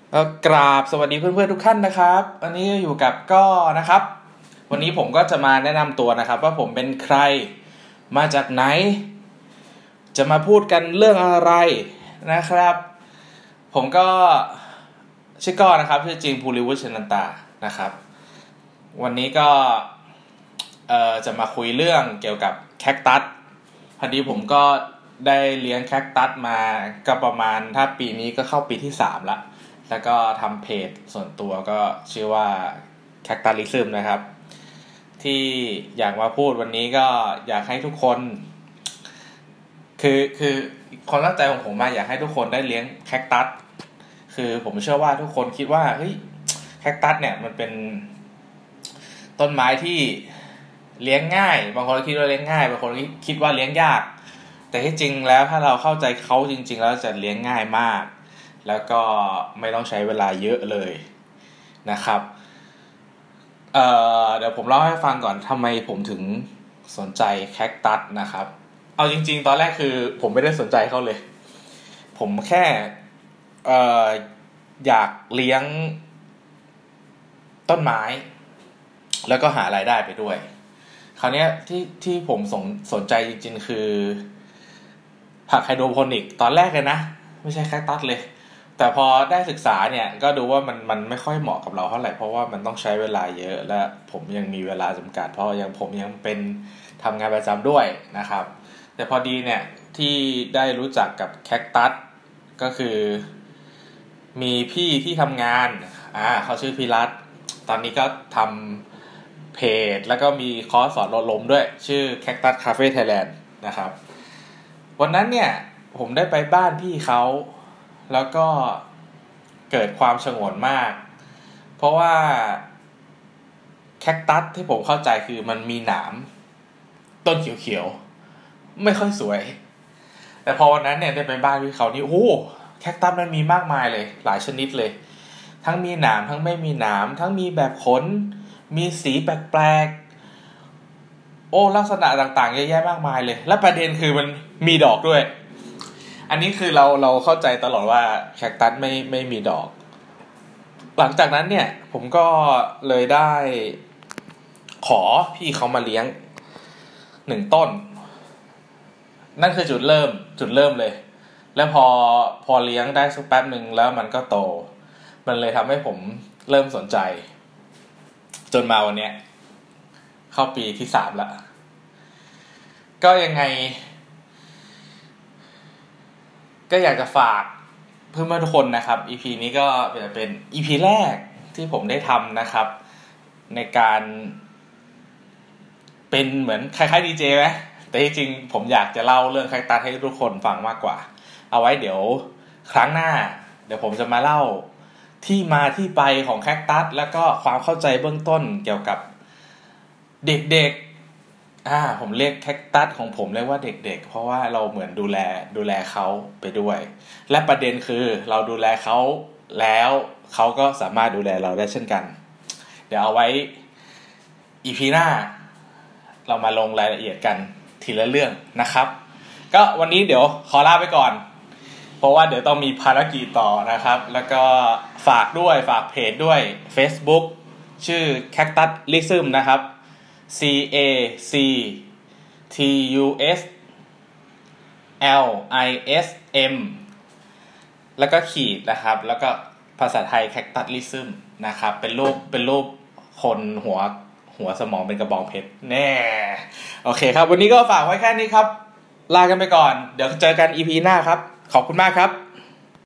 ก็กราบสวัสดีเพื่อนๆทุกท่านนะครับวันนี้อยู่กับก็นะครับวันนี้ผมก็จะมาแนะนำตัวนะครับว่าผมเป็นใครมาจากไหนจะมาพูดกันเรื่องอะไรนะครับผมก็ชื่อก้อนะครับชื่อจริงภูริวุฒิชนันตานะครับวันนี้ก็จะมาคุยเรื่องเกี่ยวกับแคคตัสพอดีผมก็ได้เลี้ยงแคคตัสมาก็ประมาณถ้าปีนี้ก็เข้าปีที่3ละแล้วก็ทำเพจส่วนตัวก็ชื่อว่าแคคตัสลิซึมนะครับที่อยากมาพูดวันนี้ก็อยากให้ทุกคนคือความตั้งใจของผมอยากให้ทุกคนได้เลี้ยงแคคตัสคือผมเชื่อว่าทุกคนคิดว่าเฮ้ยแคคตัสเนี่ยมันเป็นต้นไม้ที่เลี้ยงง่ายบางคนคิดว่าเลี้ยงง่ายบางคนคิดว่าเลี้ยงยากแต่ที่จริงแล้วถ้าเราเข้าใจเขาจริงๆแล้วจะเลี้ยงง่ายมากแล้วก็ไม่ต้องใช้เวลาเยอะเลยนะครับเดี๋ยวผมเล่าให้ฟังก่อนทำไมผมถึงสนใจแคคตัสนะครับเอาจริงๆตอนแรกคือผมไม่ได้สนใจเขาเลยผมแค่อยากเลี้ยงต้นไม้แล้วก็หารายได้ไปด้วยคราวนี้ที่ผมสนใจจริงๆคือผักไฮโดรโปนิกตอนแรกเลยนะไม่ใช่แคคตัสเลยแต่พอได้ศึกษาเนี่ยก็ดูว่ามันไม่ค่อยเหมาะกับเราเท่าไหร่เพราะว่ามันต้องใช้เวลาเยอะและผมยังมีเวลาจำกัดเพราะผมยังเป็นทำงานประจำด้วยนะครับแต่พอดีเนี่ยที่ได้รู้จักกับแคคตัสก็คือมีพี่ที่ทำงานเขาชื่อพี่รัตตอนนี้ก็ทำเพจแล้วก็มีคอร์สสอนลดลมด้วยชื่อ Cactus Cafe Thailand นะครับวันนั้นเนี่ยผมได้ไปบ้านพี่เขาแล้วก็เกิดความฉงนมากเพราะว่าแคคตัสที่ผมเข้าใจคือมันมีหนามต้นเขียวๆไม่ค่อยสวยแต่พอวันนั้นเนี่ยได้ไปบ้านพี่เขานี่โอ้แคคตัสมันมีมากมายเลยหลายชนิดเลยทั้งมีหนามทั้งไม่มีหนามทั้งมีแบบขนมีสีแปลกๆโอ้ลักษณะต่างๆเยอะแยะมากมายเลยและประเด็นคือมันมีดอกด้วยอันนี้คือเราเข้าใจตลอดว่าแคคตัสไม่มีดอกหลังจากนั้นเนี่ยผมก็เลยได้ขอพี่เขามาเลี้ยง1ต้นนั่นคือจุดเริ่มเลยแล้วพอเลี้ยงได้สักแป๊บนึงแล้วมันก็โตมันเลยทำให้ผมเริ่มสนใจจนมาวันเนี้ยเข้าปีที่3แล้วก็ยังไงก็อยากจะฝากเพื่อนๆทุกคนนะครับ EP นี้ก็จะเป็น EP แรกที่ผมได้ทำนะครับในการเป็นเหมือนคล้ายๆดีเจไหมแต่ที่จริงผมอยากจะเล่าเรื่องแคคตัสให้ทุกคนฟังมากกว่าเอาไว้เดี๋ยวครั้งหน้าเดี๋ยวผมจะมาเล่าที่มาที่ไปของแคคตัสแล้วก็ความเข้าใจเบื้องต้นเกี่ยวกับเด็กๆผมเรียกแคคตัสของผมเรียกว่าเด็กๆเพราะว่าเราเหมือนดูแลเขาไปด้วยและประเด็นคือเราดูแลเขาแล้วเขาก็สามารถดูแลเราได้เช่นกันเดี๋ยวเอาไว้ EP หน้าเรามาลงรายละเอียดกันทีละเรื่องนะครับก็วันนี้เดี๋ยวขอลาไปก่อนเพราะว่าเดี๋ยวต้องมีภารกิจต่อนะครับแล้วก็ฝากเพจด้วย Facebook ชื่อ Cactus Lism นะครับ CACTUSLISM แล้วก็ขีดนะครับแล้วก็ภาษาไทย Cactus Lism นะครับเป็นรูปคนหัวสมองเป็นกระบองเพชรแน่โอเคครับวันนี้ก็ฝากไว้แค่นี้ครับลากันไปก่อนเดี๋ยวเจอกัน EP หน้าครับขอบคุณมากครับ